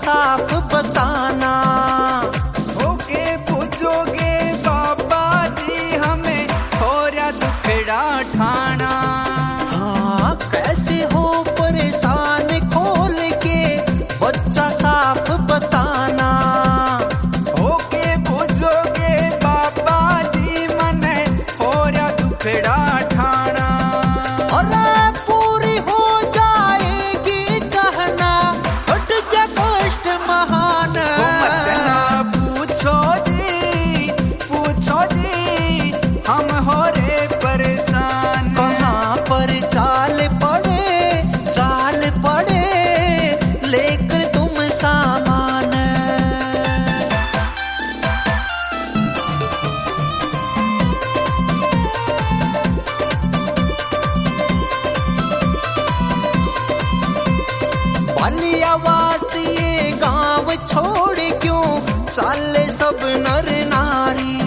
साफ बताना। होके पूछोगे बाबा जी हमें थोड़ा दुखड़ा ठाना। हाँ कैसे हो परेशान खोल के बच्चा साफ बताना। होके पूछोगे बाबा जी मने थोड़ा दुखड़ा ठाना। और पूरी हो जाएगी चाहना हट जा कष्ट महान। मत ना पूछो जी हम हो रे परेशान। कहाँ पर चाल पड़े लेकर तुम सामान। बलियावास ये गांव छोड़ क्यों चाले सब नर नारी।